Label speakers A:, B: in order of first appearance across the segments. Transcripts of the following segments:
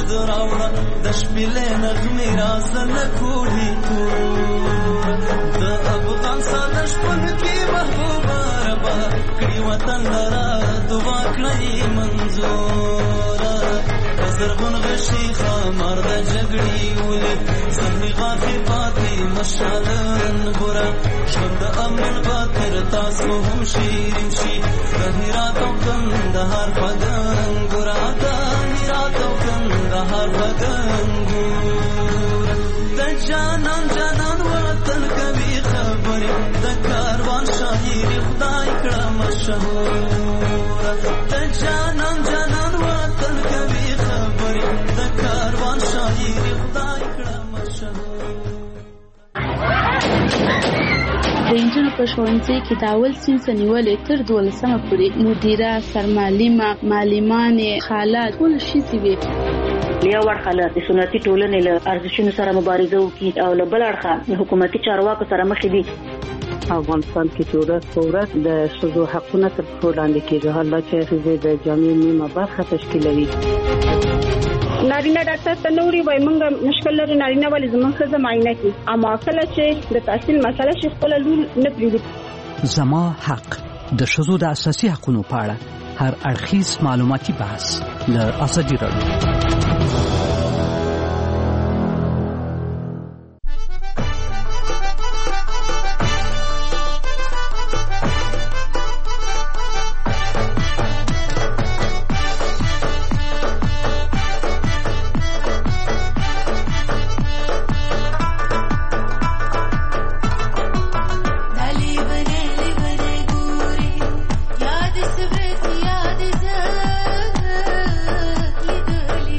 A: دراوړه د شپېلې نغمې راسله کوټې تور د افغان ساده شپږ کې محبوبه ربه کړي وطن لره دعا کړئ منظوره زرغون غشي خمار د جګړې ولې زخمي غاښې پاتې مشالن ګوره ژوند د امن به تر تاسو هم شیرین شي د هرات او کندهار بدن ګوره د هرات او کندهار بدن ګوره د جانان جانان وطن کوي خبرې د کاروان شاعري خدای کړه مشهوره د جانان جانان وطن کوي خبرې د کاروان شاعري خدای کړه مشهوره.
B: د انجونو په ښوونځي کې د اول صنف نیولې تر 12مه پورې مدیره سرمعلمه معلمانې خاله ټول ښځې وې.
C: یو اړخه له سنتي ټولنې له ارزښتونو سره مبارزه وکړي او له بل اړخه حکومتي چارواکو سره مخ دي.
D: افغانستان کې چې ورځ په ورځ د ښځو حقونه تر پښو لاندې کېږي، حالا چې ښځې د جامعې نیمه برخه تشکیلوي.
E: نارینه ډاکټر ته نوري وای مونږ مشکل لري نارینه ولې زموږ ښځه معاینه کوي، اما کله چې د تحصیل مسله شي خپل لور نه پریږدي.
F: زما حق د ښځو د اساسي حقوقو په اړه هر اړخیز معلوماتي بحث له ازادي راډیو.
G: याद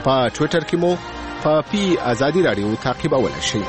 G: په ټوئیټر کې مو په پی ازادي رادیو تعقیبولای شئ.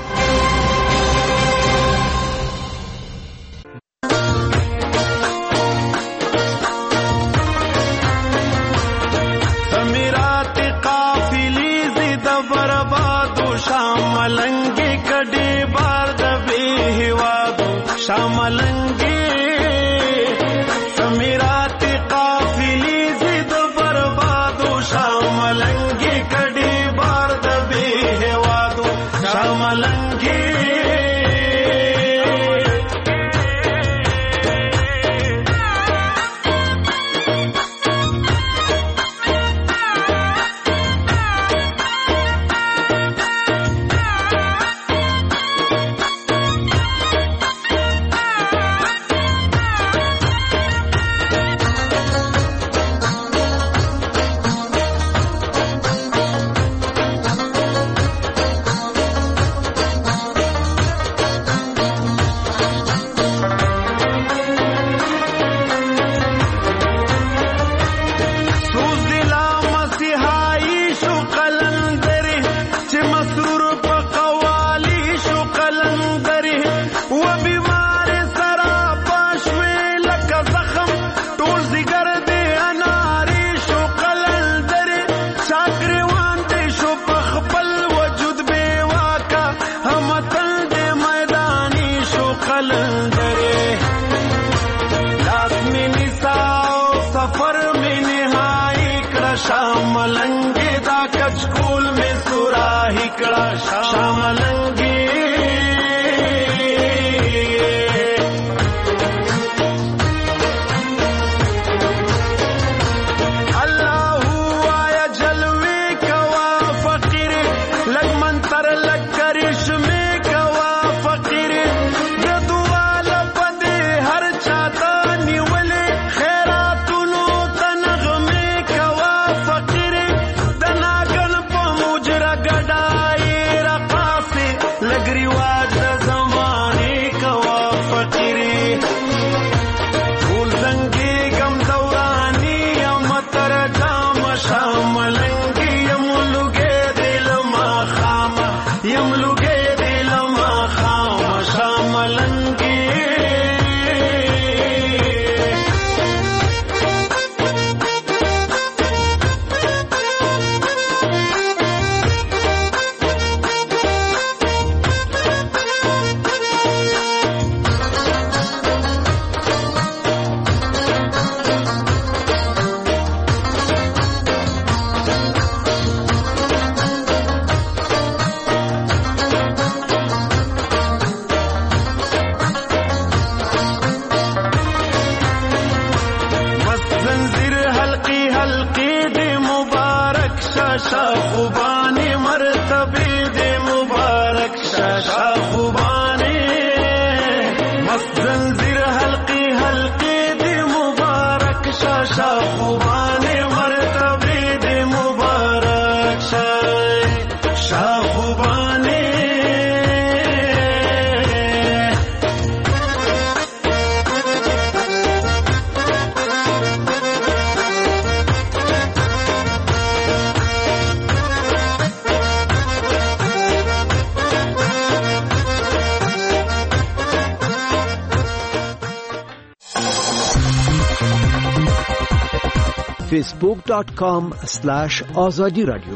H: facebook.com/azadi radio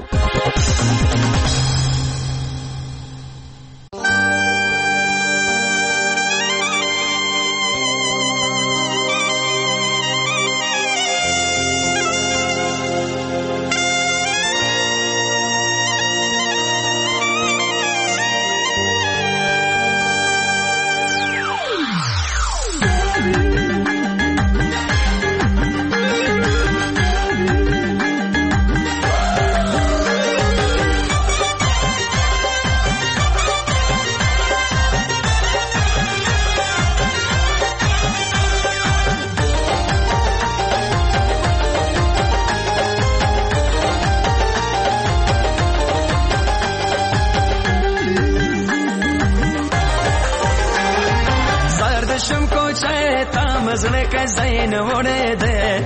A: زړه کې زین وړې ده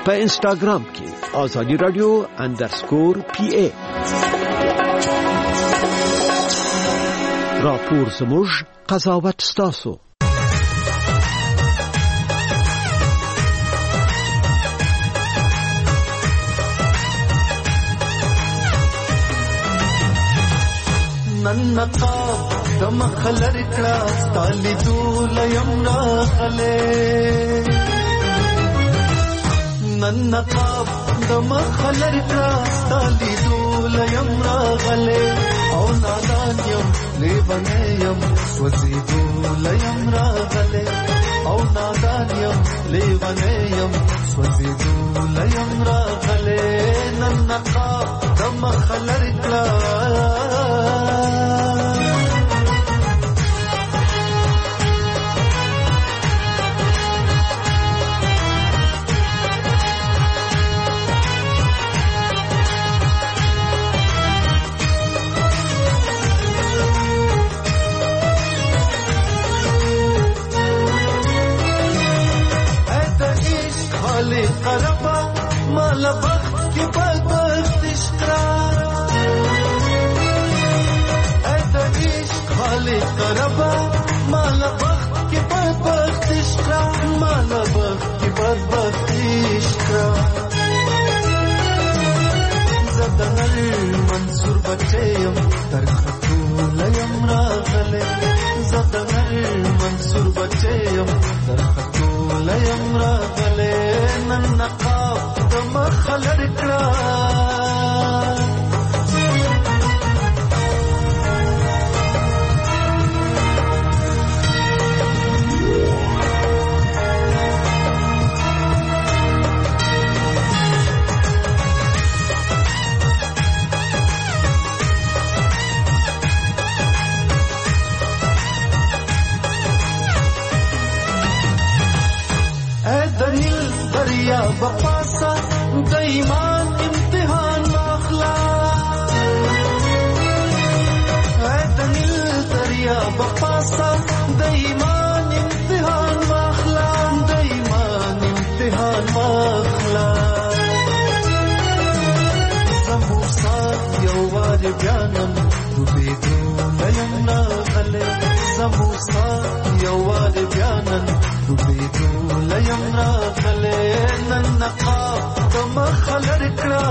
H: په انسټاګرام کې ازادي رادیو _PA. راپور زموږ، قضاوت ستاسو.
A: نن نقاب دم خلر کړه ستالي دول یم راغله، نن نقاب دم خلر کړه ستالي دول یم راغله، او نادان یم لیونه یم سوځي دول یم راغله، او نادان یم لیونه یم سوځي دول یم راغله، نن نقاب دم خلر کړه قربا مال بخت کی بدبخت اشکرا، ایسا عشق خالق قربا مال بخت کی بدبخت اشکرا، مال بخت کی بدبخت اشکرا، زدنر منصور بچیم در خطول یم راغله، زدنر منصور بچیم در خطول یم راغله، نن نقاب دم خلر کړه دریا بپاسا د ایمان امتحان واخلا، اے دنیل دریا بپاسا د ایمان امتحان واخلا، د ایمان امتحان واخلا، زموږ سات یو وار بیانم ډوبېدو یم راغلی، زموږ سات یو وار بیانم ډوبېدو یم راغلی، نن نقاب دم خلر کړه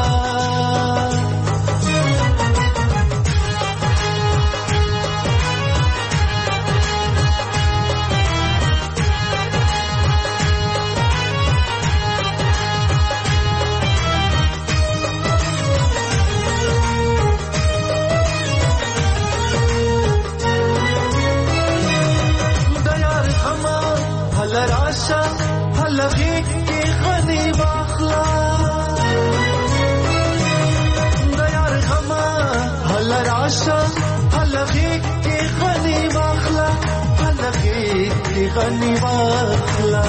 A: دیار غما هل راشه هل غیق کی غنی واخلا، دیار غما هل راشه هل غیق کی غنی واخلا، هل غیق کی غنی واخلا،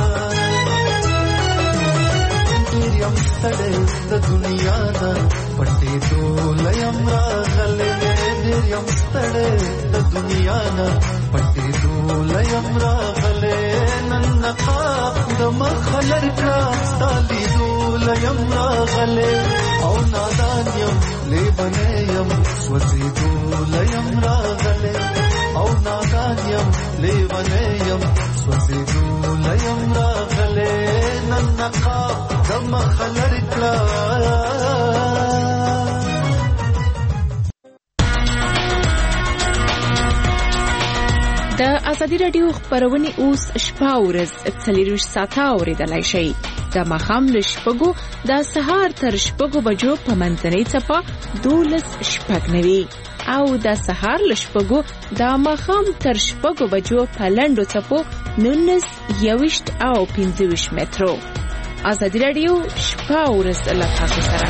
A: ډیر یم ستړی د دنیا نه پټې ټول یم راغلی، ډیر یم ستړی د دنیا نه پټې ټول یم راغلی، نن نقاب دم خلر کړه ستالي دول یم راغلی، او نادان یم لیونه یم سوځي دول یم راغلی، او نادان یم لیونه یم سوځي دول یم راغلی، نن نقاب دم خلر کړه.
I: د ازادي رادیو خبرونه اوس شپه ورځ 24 ساعته اوریدلای شئ، د ماښام له شپږو د سهار تر شپږو بجو په منځنۍ څپه 12:09 او د سهار له شپږو د ماښام تر شپږو بجو په لنډو څپو 19:20 او 25 مترو. ازادي رادیو شپه ورځ له تاسو سره.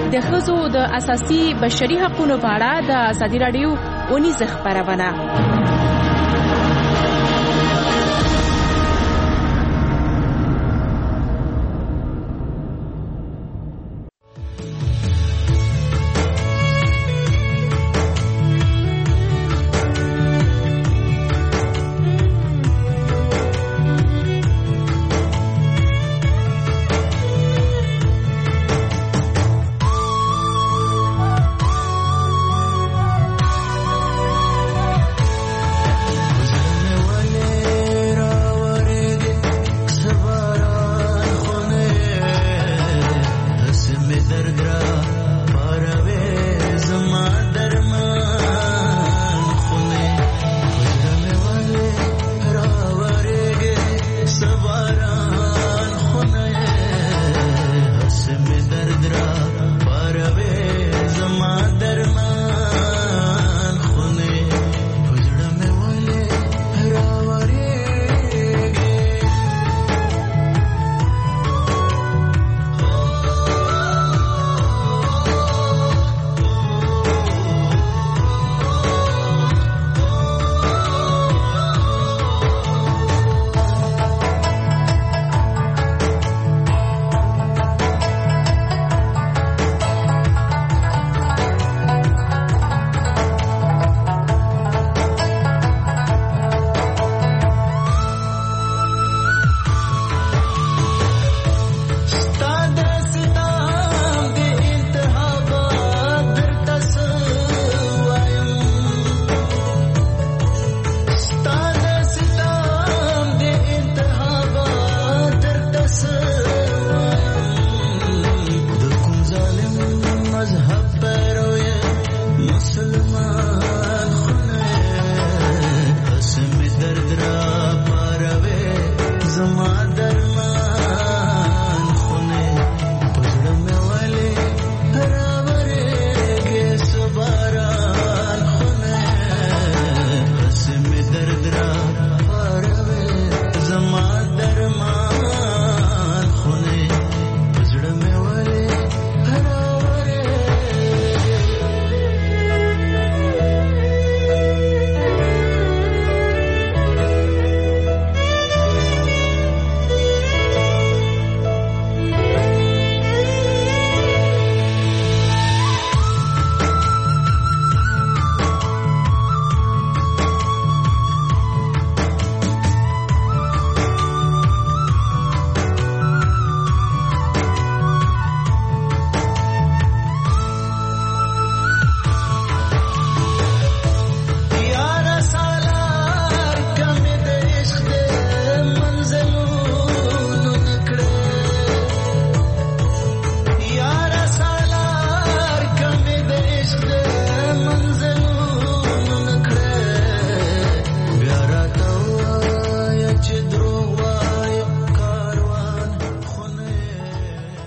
I: د ښځو د اساسي بشري حقوقو په اړه د ازادي رادیو ونیزه خبرونه.